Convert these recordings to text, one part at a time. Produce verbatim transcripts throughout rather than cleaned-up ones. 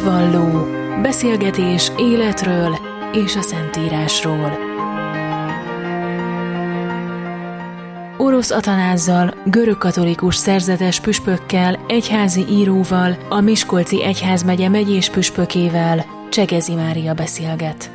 Hitvalló, beszélgetés életről és a Szentírásról. Orosz Atanázzal, görögkatolikus szerzetes püspökkel, egyházi íróval, a Miskolci egyházmegye megyés püspökével Csegezi Mária beszélget.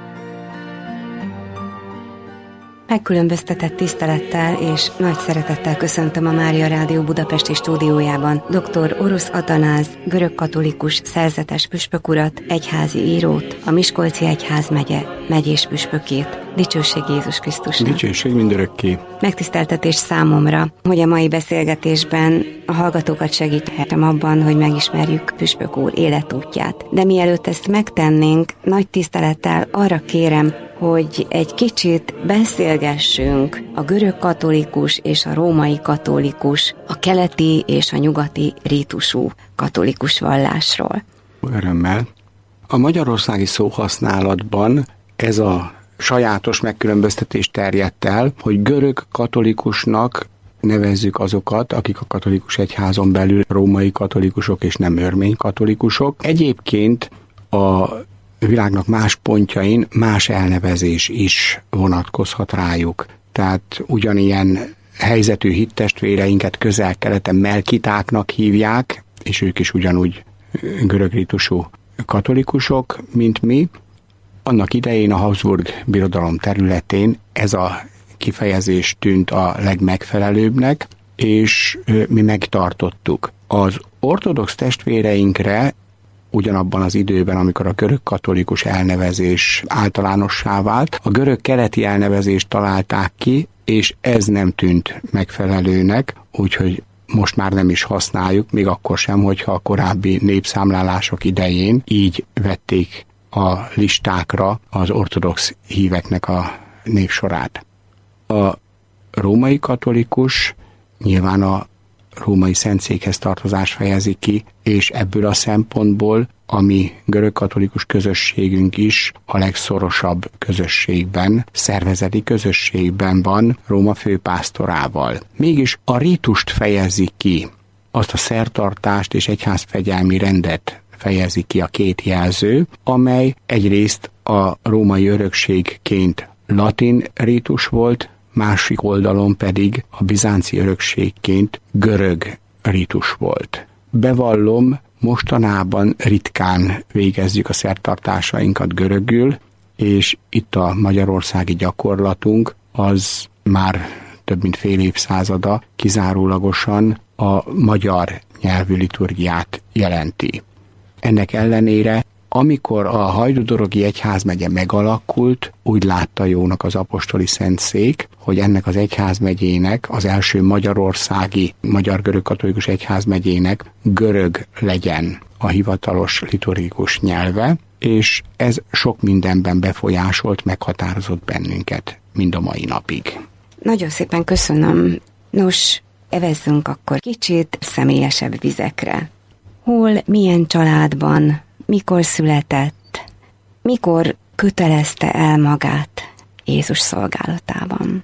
Megkülönböztetett tisztelettel és nagy szeretettel köszöntöm a Mária Rádió budapesti stúdiójában dr. Orosz Atanáz, görögkatolikus szerzetes püspök urat, egyházi írót, a Miskolci egyházmegye megyés püspökét. Dicsőség Jézus Krisztusnak! Dicsőség mindörökké! Megtiszteltetés számomra, hogy a mai beszélgetésben a hallgatókat segíthetem abban, hogy megismerjük püspök úr életútját. De mielőtt ezt megtennénk, nagy tisztelettel arra kérem, hogy egy kicsit beszélgessünk a görög katolikus és a római katolikus, a keleti és a nyugati rítusú katolikus vallásról. Örömmel. A magyarországi szóhasználatban ez a sajátos megkülönböztetés terjedt el, hogy görög katolikusnak nevezzük azokat, akik a katolikus egyházon belül római katolikusok és nem örmény katolikusok. Egyébként a világnak más pontjain más elnevezés is vonatkozhat rájuk. Tehát ugyanilyen helyzetű hittestvéreinket közel-keleten melkitáknak hívják, és ők is ugyanúgy görög rítusú katolikusok, mint mi. Annak idején a Habsburg birodalom területén ez a kifejezés tűnt a legmegfelelőbbnek, és mi megtartottuk. Az ortodox testvéreinkre ugyanabban az időben, amikor a görög katolikus elnevezés általánossá vált, a görög keleti elnevezést találták ki, és ez nem tűnt megfelelőnek, úgyhogy most már nem is használjuk, még akkor sem, hogyha a korábbi népszámlálások idején így vették a listákra az ortodox híveknek a névsorát. A római katolikus nyilván a római szentszékhez tartozás fejezi ki, és ebből a szempontból a mi görögkatolikus közösségünk is a legszorosabb közösségben, szervezeti közösségben van Róma főpásztorával. Mégis a rítust fejezi ki, azt a szertartást és egyházfegyelmi rendet fejezi ki a két jelző, amely egyrészt a római örökségként latin rítus volt, másik oldalon pedig a bizánci örökségként görög rítus volt. Bevallom, mostanában ritkán végezzük a szertartásainkat görögül, és itt a magyarországi gyakorlatunk az már több mint fél évszázada kizárólagosan a magyar nyelvű liturgiát jelenti. Ennek ellenére, amikor a hajdúdorogi egyházmegye megalakult, úgy látta jónak az apostoli szentszék, hogy ennek az egyházmegyének, az első magyarországi, magyar görögkatolikus egyházmegyének görög legyen a hivatalos liturgikus nyelve, és ez sok mindenben befolyásolt, meghatározott bennünket mind a mai napig. Nagyon szépen köszönöm. Nos, evezzünk akkor kicsit személyesebb vizekre. Hol, milyen családban, mikor született, mikor kötelezte el magát Jézus szolgálatában?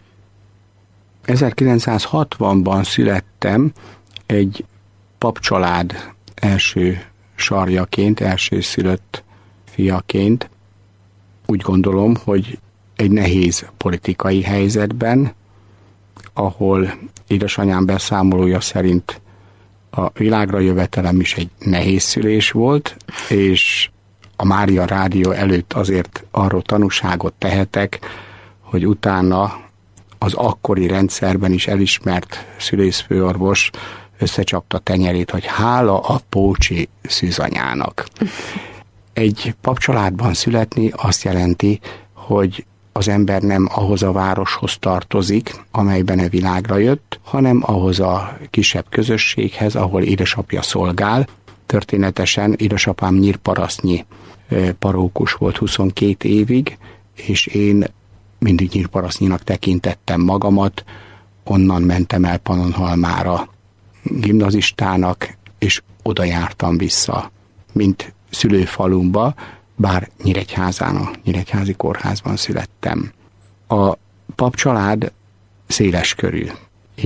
ezerkilencszázhatvanban születtem egy papcsalád első sarjaként, elsőszülött fiaként. Úgy gondolom, hogy egy nehéz politikai helyzetben, ahol édesanyám beszámolója szerint a világra jövetelem is egy nehéz szülés volt, és a Mária Rádió előtt azért arról tanúságot tehetek, hogy utána az akkori rendszerben is elismert szülészfőorvos összecsapta tenyerét, hogy hála a pócsi szűzanyának. Egy papcsaládban születni azt jelenti, hogy az ember nem ahhoz a városhoz tartozik, amelyben a világra jött, hanem ahhoz a kisebb közösséghez, ahol édesapja szolgál. Történetesen édesapám nyírparasznyi parókus volt huszonkét évig, és én mindig nyírparasztnyinak tekintettem magamat, onnan mentem el Pannonhalmára gimnazistának, és oda jártam vissza, mint szülőfalumba, bár Nyíregyházán, a Nyíregyházi kórházban születtem. A papcsalád széles körű.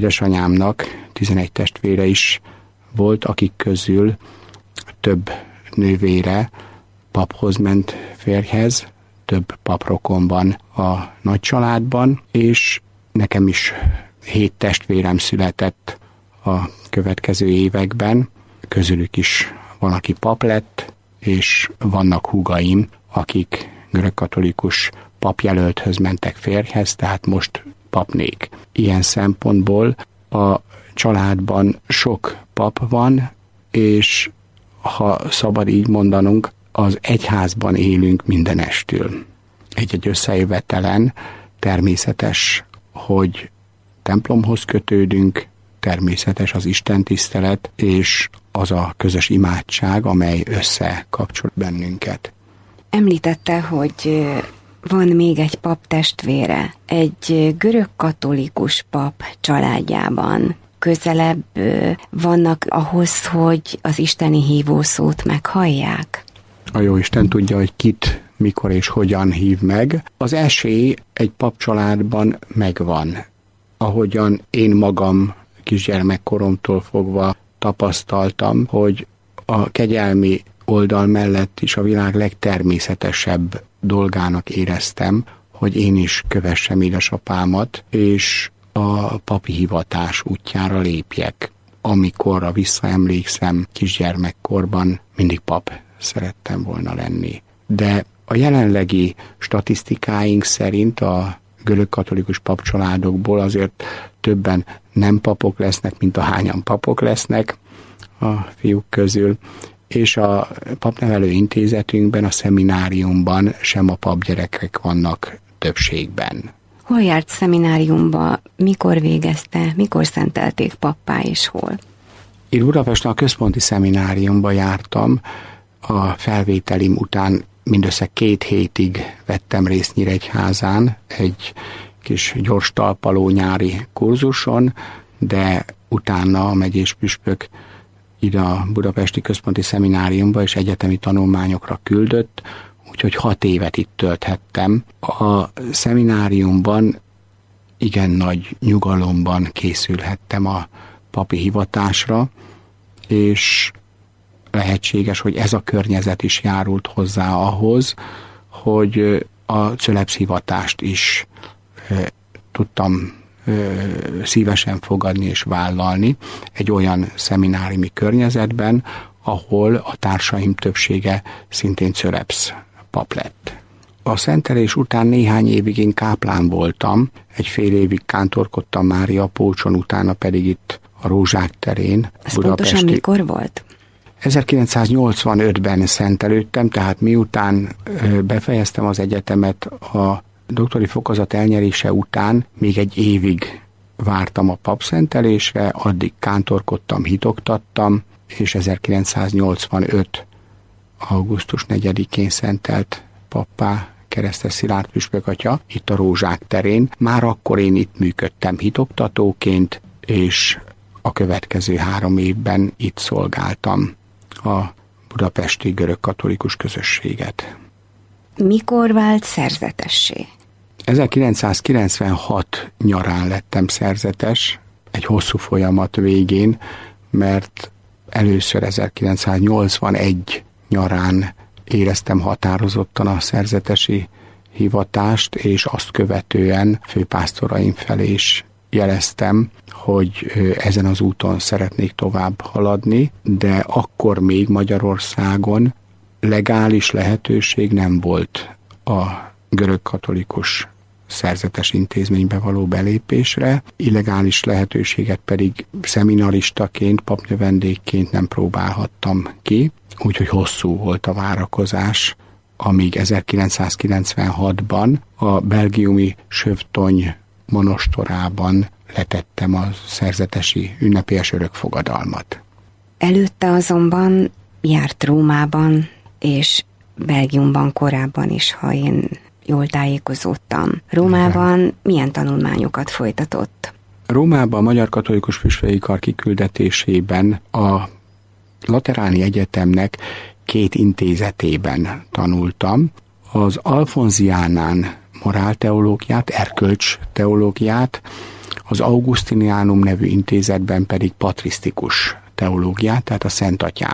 Édesanyámnak tizenegy testvére is volt, akik közül több nővére paphoz ment férjhez, több paprokon van a nagy családban, és nekem is hét testvérem született a következő években, közülük is van, aki pap lett, és vannak húgaim, akik görögkatolikus papjelölthöz mentek férjhez, tehát most papnék. Ilyen szempontból a családban sok pap van, és ha szabad így mondanunk, az egyházban élünk mindenestül. Egy-egy összejövetelen természetes, hogy templomhoz kötődünk, természetes az istentisztelet, és az a közös imádság, amely összekapcsol bennünket. Említette, hogy van még egy pap testvére, egy görögkatolikus pap családjában. Közelebb vannak ahhoz, hogy az isteni hívószót meghallják? A Jóisten tudja, hogy kit, mikor és hogyan hív meg. Az esély egy pap családban megvan. Ahogyan én magam kisgyermekkoromtól fogva tapasztaltam, hogy a kegyelmi oldal mellett is a világ legtermészetesebb dolgának éreztem, hogy én is kövessem édesapámat, és a papi hivatás útjára lépjek. Amikor visszaemlékszem kisgyermekkorban, mindig pap szerettem volna lenni. De a jelenlegi statisztikáink szerint a görögkatolikus papcsaládokból azért többen nem papok lesznek, mint ahányan papok lesznek a fiúk közül, és a papnevelő intézetünkben, a szemináriumban sem a papgyerekek vannak többségben. Hol járt szemináriumba, mikor végezte, mikor szentelték pappá és hol? Én Budapesten a központi szemináriumba jártam, a felvételim után mindössze két hétig vettem részt Nyíregyházán, egy kis gyors talpaló nyári kurzuson, de utána a megyés püspök ide a budapesti központi szemináriumba és egyetemi tanulmányokra küldött, úgyhogy hat évet itt tölthettem. A szemináriumban igen nagy nyugalomban készülhettem a papi hivatásra, és lehetséges, hogy ez a környezet is járult hozzá ahhoz, hogy a cölebsz hivatást is e, tudtam e, szívesen fogadni és vállalni egy olyan szemináriumi környezetben, ahol a társaim többsége szintén cölebsz pap lett. A szentelés után néhány évig én káplán voltam, egy fél évig kántorkodtam Mária Pócson, utána pedig itt a Rózsák terén. Ez Budapesti... pontosan mikor volt? ezerkilencszáznyolcvanötben szentelődtem, tehát miután befejeztem az egyetemet, a doktori fokozat elnyerése után még egy évig vártam a papszentelésre, addig kántorkodtam, hitoktattam, és ezerkilencszáznyolcvanöt augusztus negyedikén szentelt pappá Keresztes Szilárd püspök atya, itt a Rózsák terén. Már akkor én itt működtem hitoktatóként, és a következő három évben itt szolgáltam a budapesti görögkatolikus közösséget. Mikor vált szerzetessé? ezerkilencszázkilencvenhat nyarán lettem szerzetes, egy hosszú folyamat végén, mert először ezerkilencszáznyolcvanegy nyarán éreztem határozottan a szerzetesi hivatást, és azt követően főpásztoraim felé is jeleztem, hogy ezen az úton szeretnék tovább haladni, de akkor még Magyarországon legális lehetőség nem volt a görögkatolikus szerzetes intézménybe való belépésre, illegális lehetőséget pedig szeminaristaként, papnövendékként nem próbálhattam ki, úgyhogy hosszú volt a várakozás, amíg ezerkilencszázkilencvenhatban a belgiumi Sövtony monostorában letettem a szerzetesi ünnepélyes örökfogadalmat. Előtte azonban járt Rómában és Belgiumban korábban is, ha én jól tájékozódtam. Rómában igen. Milyen tanulmányokat folytatott? Rómában a Magyar Katolikus Püspöki Kar kiküldetésében a Lateráni Egyetemnek két intézetében tanultam. Az Alfonziánán morálteológiát, erkölcsteológiát, az Augustinianum nevű intézetben pedig patrisztikus teológiát, tehát a Szent Atyák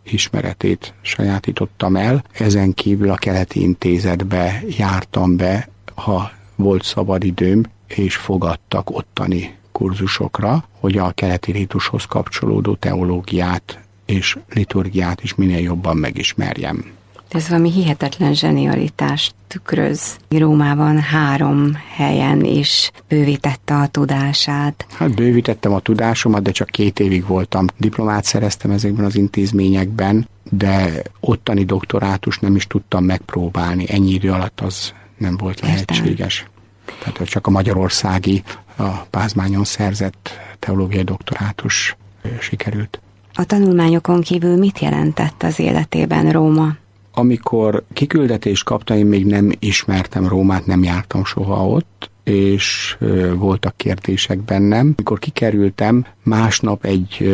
ismeretét sajátítottam el. Ezen kívül a Keleti Intézetbe jártam be, ha volt szabadidőm, és fogadtak ottani kurzusokra, hogy a keleti ritushoz kapcsolódó teológiát és liturgiát is minél jobban megismerjem. Ez valami hihetetlen zsenialitást tükröz. Rómában három helyen is bővítette a tudását. Hát bővítettem a tudásomat, de csak két évig voltam. Diplomát szereztem ezekben az intézményekben, de ottani doktorátus nem is tudtam megpróbálni. Ennyi idő alatt az nem volt lehetséges. Értem. Tehát csak a magyarországi, a Pázmányon szerzett teológiai doktorátus sikerült. A tanulmányokon kívül mit jelentett az életében Róma? Amikor kiküldetést kaptam, én még nem ismertem Rómát, nem jártam soha ott, és voltak kérdések bennem. Amikor kikerültem, másnap egy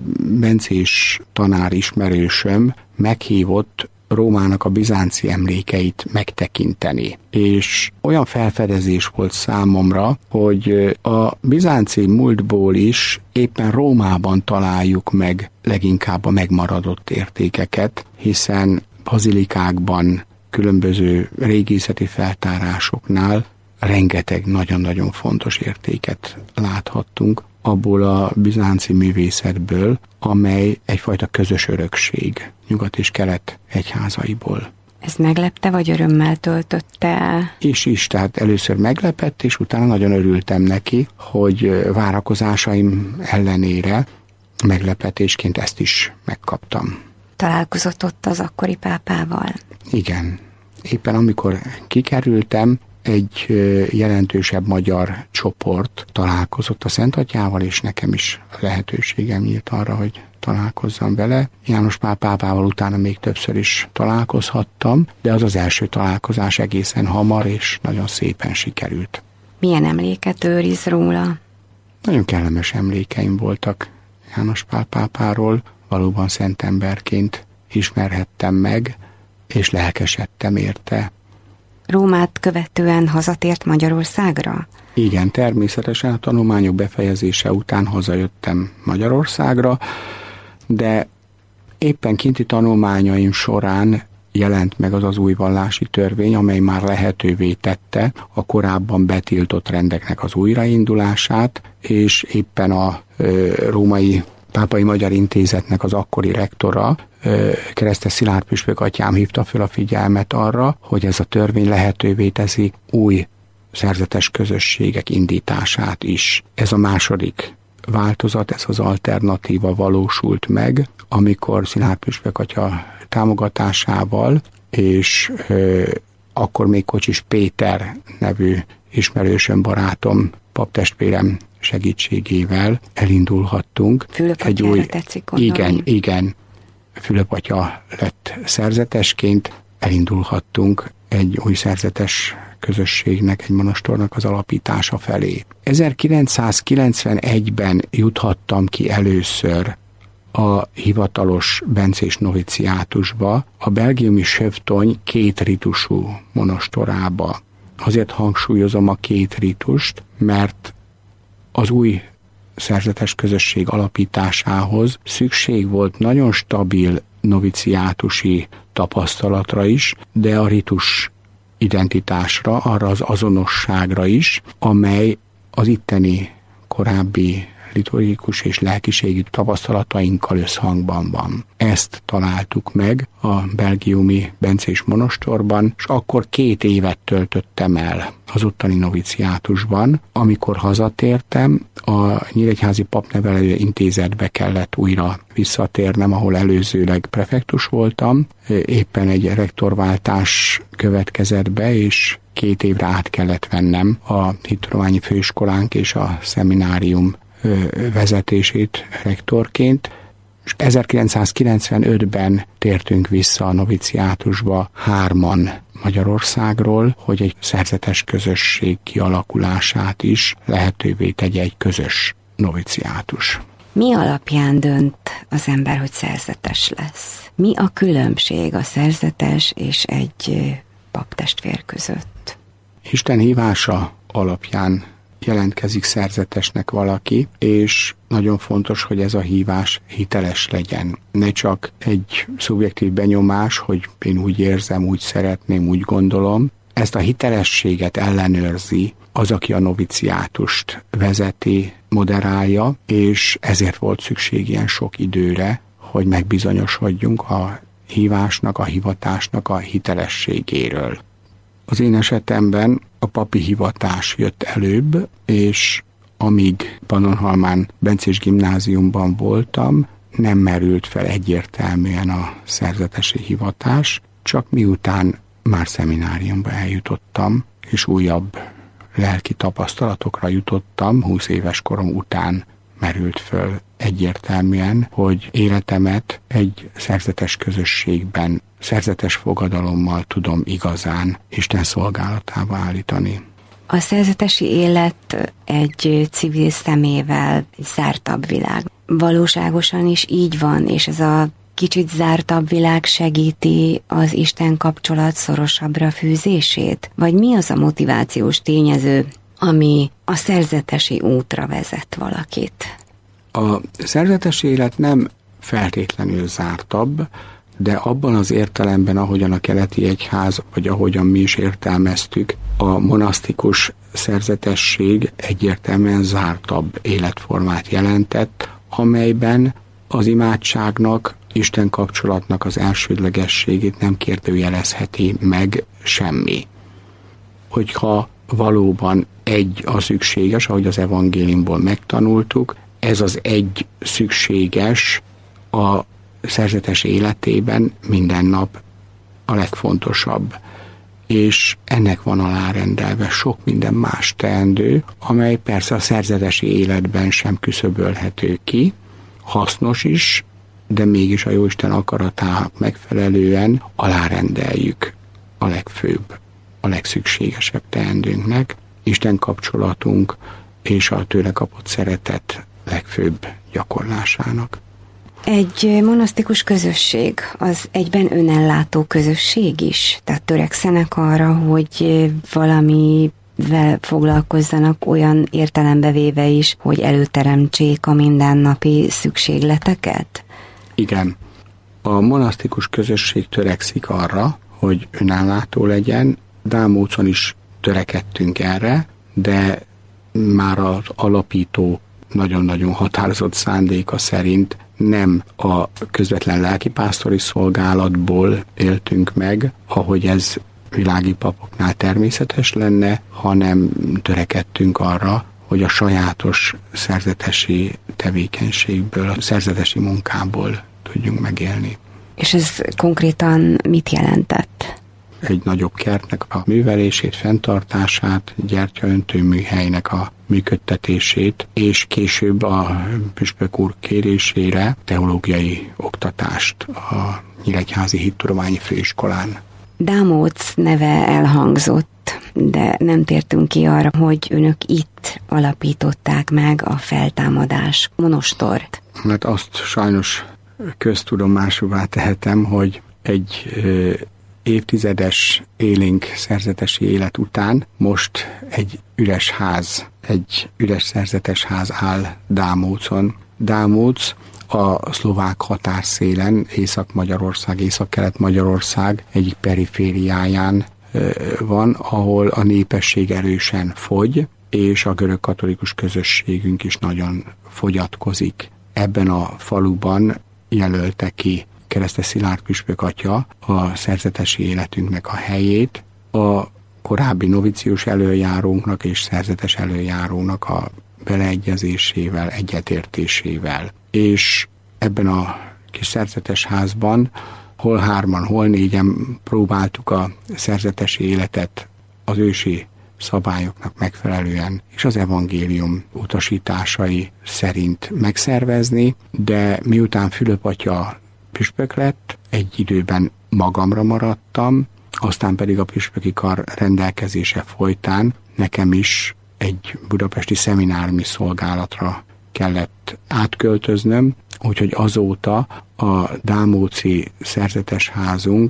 bencés tanár ismerősöm meghívott Rómának a bizánci emlékeit megtekinteni. És olyan felfedezés volt számomra, hogy a bizánci múltból is éppen Rómában találjuk meg leginkább a megmaradott értékeket, hiszen bazilikákban, különböző régészeti feltárásoknál rengeteg nagyon-nagyon fontos értéket láthattunk abból a bizánci művészetből, amely egyfajta közös örökség nyugat és kelet egyházaiból. Ez meglepte, vagy örömmel töltötte el? És is, tehát először meglepett, és utána nagyon örültem neki, hogy várakozásaim ellenére meglepetésként ezt is megkaptam. Találkozott ott az akkori pápával? Igen. Éppen amikor kikerültem, egy jelentősebb magyar csoport találkozott a Szent Atyával, és nekem is lehetőségem nyílt arra, hogy találkozzam vele. János Pál pápával utána még többször is találkozhattam, de az az első találkozás egészen hamar és nagyon szépen sikerült. Milyen emléket őriz róla? Nagyon kellemes emlékeim voltak János Pál pápáról, valóban szent emberként ismerhettem meg, és lelkesedtem érte. Rómát követően hazatért Magyarországra? Igen, természetesen a tanulmányok befejezése után hazajöttem Magyarországra, de éppen kinti tanulmányaim során jelent meg az az új vallási törvény, amely már lehetővé tette a korábban betiltott rendeknek az újraindulását, és éppen a ö, római Pápai Magyar Intézetnek az akkori rektora, Keresztes Szilárd püspök atyám hívta fel a figyelmet arra, hogy ez a törvény lehetővé teszi új szerzetes közösségek indítását is. Ez a második változat, ez az alternatíva valósult meg, amikor Szilárd püspök atya támogatásával, és ö, akkor még Kocsis Péter nevű ismerősöm, barátom, paptestvérem segítségével elindulhattunk. Fülöp egy új, tetszik gondolni. Igen, igen. Fülöp atya lett szerzetesként, elindulhattunk egy új szerzetes közösségnek, egy monastornak az alapítása felé. ezerkilencszázkilencvenegyben juthattam ki először a hivatalos bencés noviciátusba, a belgiumi Sövtony két ritusú monastorába. Azért hangsúlyozom a két ritust, mert az új szerzetes közösség alapításához szükség volt nagyon stabil noviciátusi tapasztalatra is, de a ritus identitásra, arra az azonosságra is, amely az itteni korábbi liturgikus és lelkiségi tapasztalatainkkal összhangban van. Ezt találtuk meg a belgiumi bencés monostorban, és akkor két évet töltöttem el az ottani noviciátusban. Amikor hazatértem, a Nyíregyházi Papnevelő Intézetbe kellett újra visszatérnem, ahol előzőleg prefektus voltam. Éppen egy rektorváltás következett be, és két évre át kellett vennem a hittudományi főiskolánk és a szeminárium vezetését rektorként, és ezerkilencszázkilencvenötben tértünk vissza a noviciátusba hárman Magyarországról, hogy egy szerzetes közösség kialakulását is lehetővé tegye egy közös noviciátus. Mi alapján dönt az ember, hogy szerzetes lesz? Mi a különbség a szerzetes és egy paptestvér között? Isten hívása alapján jelentkezik szerzetesnek valaki, és nagyon fontos, hogy ez a hívás hiteles legyen. Ne csak egy szubjektív benyomás, hogy én úgy érzem, úgy szeretném, úgy gondolom. Ezt a hitelességet ellenőrzi az, aki a noviciátust vezeti, moderálja, és ezért volt szükség ilyen sok időre, hogy megbizonyosodjunk a hívásnak, a hivatásnak a hitelességéről. Az én esetemben a papi hivatás jött előbb, és amíg Pannonhalmán bencés gimnáziumban voltam, nem merült fel egyértelműen a szerzetesi hivatás, csak miután már szemináriumba eljutottam, és újabb lelki tapasztalatokra jutottam, húsz éves korom után merült föl egyértelműen, hogy életemet egy szerzetes közösségben, szerzetes fogadalommal tudom igazán Isten szolgálatába állítani. A szerzetesi élet egy civil szemével egy zártabb világ. Valóságosan is így van, és ez a kicsit zártabb világ segíti az Isten kapcsolat szorosabbra fűzését? Vagy mi az a motivációs tényező, ami a szerzetesi útra vezet valakit? A szerzetesi élet nem feltétlenül zártabb, de abban az értelemben, ahogyan a keleti egyház, vagy ahogyan mi is értelmeztük, a monasztikus szerzetesség egyértelműen zártabb életformát jelentett, amelyben az imádságnak, Isten kapcsolatnak az elsődlegességét nem kérdőjelezheti meg semmi. Hogyha valóban egy a szükséges, ahogy az evangéliumból megtanultuk, ez az egy szükséges a szerzetes életében minden nap a legfontosabb. És ennek van alárendelve sok minden más teendő, amely persze a szerzetesi életben sem küszöbölhető ki, hasznos is, de mégis a Jóisten akaratának megfelelően alárendeljük a legfőbb, a legszükségesebb teendőnknek, Isten kapcsolatunk és a tőle kapott szeretet legfőbb gyakorlásának. Egy monasztikus közösség az egyben önellátó közösség is? Tehát törekszenek arra, hogy valamivel foglalkozzanak olyan értelembe véve is, hogy előteremtsék a mindennapi szükségleteket? Igen. A monasztikus közösség törekszik arra, hogy önellátó legyen. Dámócon is törekedtünk erre, de már az alapító nagyon-nagyon határozott szándéka szerint nem a közvetlen lelkipásztori szolgálatból éltünk meg, ahogy ez világi papoknál természetes lenne, hanem törekedtünk arra, hogy a sajátos szerzetesi tevékenységből, a szerzetesi munkából tudjunk megélni. És ez konkrétan mit jelentett? Egy nagyobb kertnek a művelését, fenntartását, gyertyaöntő műhelynek a működtetését, és később a püspök úr kérésére teológiai oktatást a Nyíregyházi Hittudományi Főiskolán. Dámóc neve elhangzott, de nem tértünk ki arra, hogy önök itt alapították meg a feltámadás monostort. Hát azt sajnos köztudomásúvá tehetem, hogy egy ö, évtizedes élénk szerzetesi élet után most egy üres ház, egy üres szerzetes ház áll Dámócon. Dámóc a szlovák határszélen, Észak-Magyarország, Észak-Kelet-Magyarország egyik perifériáján van, ahol a népesség erősen fogy, és a görög katolikus közösségünk is nagyon fogyatkozik. Ebben a faluban jelölte ki Keresztes Szilárd püspök atya a szerzetesi életünknek a helyét, a korábbi novicius előjárónknak és szerzetes előjárónak a beleegyezésével, egyetértésével. És ebben a kis szerzetes házban hol hárman, hol négyen próbáltuk a szerzetesi életet az ősi szabályoknak megfelelően és az evangélium utasításai szerint megszervezni, de miután Fülöp atya püspök lett, egy időben magamra maradtam, aztán pedig a püspöki kar rendelkezése folytán nekem is egy budapesti szemináriumi szolgálatra kellett átköltöznöm, úgyhogy azóta a dámóci szerzetes házunk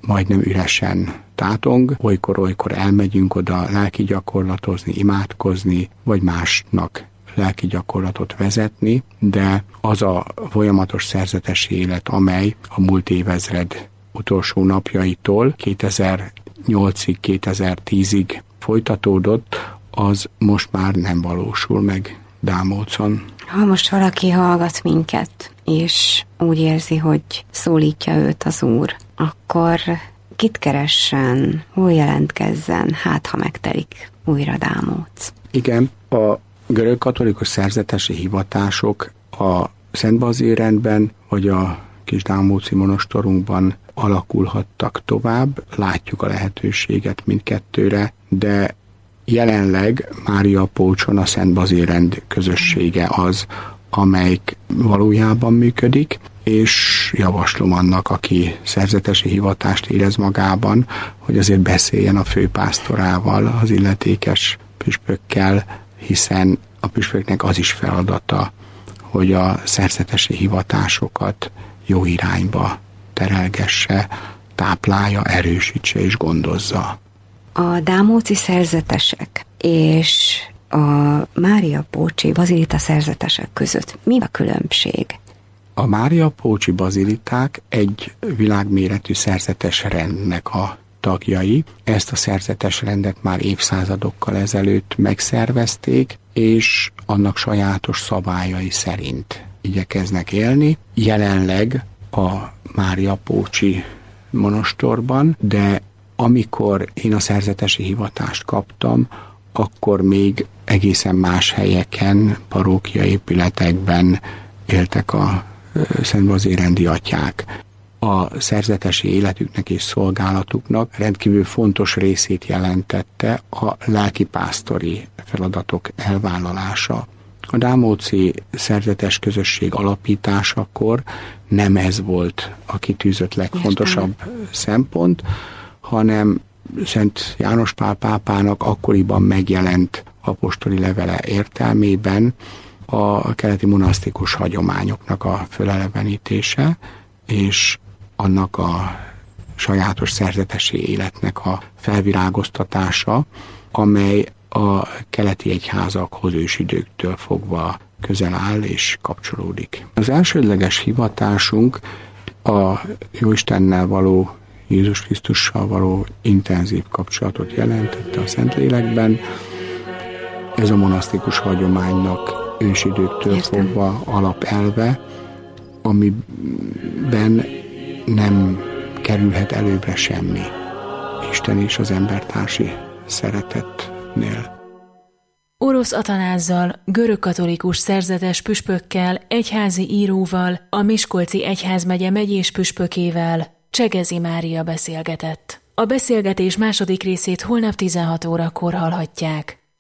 majdnem üresen tátong, olykor-olykor elmegyünk oda lelki gyakorlatozni, imádkozni, vagy másnak lelki gyakorlatot vezetni, de az a folyamatos szerzetes élet, amely a múlt évezred utolsó napjaitól kétezer-nyolcig, kétezer-tízig folytatódott, az most már nem valósul meg Dámócon. Ha most valaki hallgat minket, és úgy érzi, hogy szólítja őt az Úr, akkor kit keressen, hol jelentkezzen, hát ha megtelik újra Dámóc? Igen, a görög katolikus szerzetesi hivatások a Szent Bazilrendben vagy a kis dámóci monostorunkban alakulhattak tovább, látjuk a lehetőséget mindkettőre, de jelenleg Mária Apócson a Szent Bazilrend közössége az, amelyik valójában működik, és javaslom annak, aki szerzetesi hivatást érez magában, hogy azért beszéljen a főpásztorával, az illetékes püspökkel, hiszen a püspöknek az is feladata, hogy a szerzetesi hivatásokat jó irányba terelgesse, táplálja, erősítse és gondozza. A dámóci szerzetesek és a Mária Apócsi bazilita szerzetesek között mi a különbség? A Mária Apócsi baziliták egy világméretű szerzetes rendnek a tagjai. Ezt a szerzetes rendet már évszázadokkal ezelőtt megszervezték, és annak sajátos szabályai szerint igyekeznek élni. Jelenleg a Mária Apócsi monostorban, de amikor én a szerzetesi hivatást kaptam, akkor még egészen más helyeken, parókia épületekben éltek a Szent Bazilrendi atyák. A szerzetesi életüknek és szolgálatuknak rendkívül fontos részét jelentette a lelkipásztori feladatok elvállalása. A dámóci szerzetes közösség alapításakor nem ez volt a kitűzött legfontosabb Értem. szempont, hanem Szent János Pál pápának akkoriban megjelent apostoli levele értelmében a keleti monasztikus hagyományoknak a fölelevenítése, és annak a sajátos szerzetesi életnek a felvirágoztatása, amely a keleti egyházakhoz ősidőktől fogva közel áll és kapcsolódik. Az elsődleges hivatásunk a Jóistennel való, Jézus Krisztussal való intenzív kapcsolatot jelentette a Szentlélekben. Ez a monasztikus hagyománynak ősidőktől Értem. fogva alapelve, amiben nem kerülhet előbbre semmi Isten és az embertársi szeretetnél. Orosz Atanázzal, görögkatolikus szerzetes püspökkel, egyházi íróval, a Miskolci egyházmegye megyés püspökével Csegezi Mária beszélgetett. A beszélgetés második részét holnap tizenhat órakor hallhatják.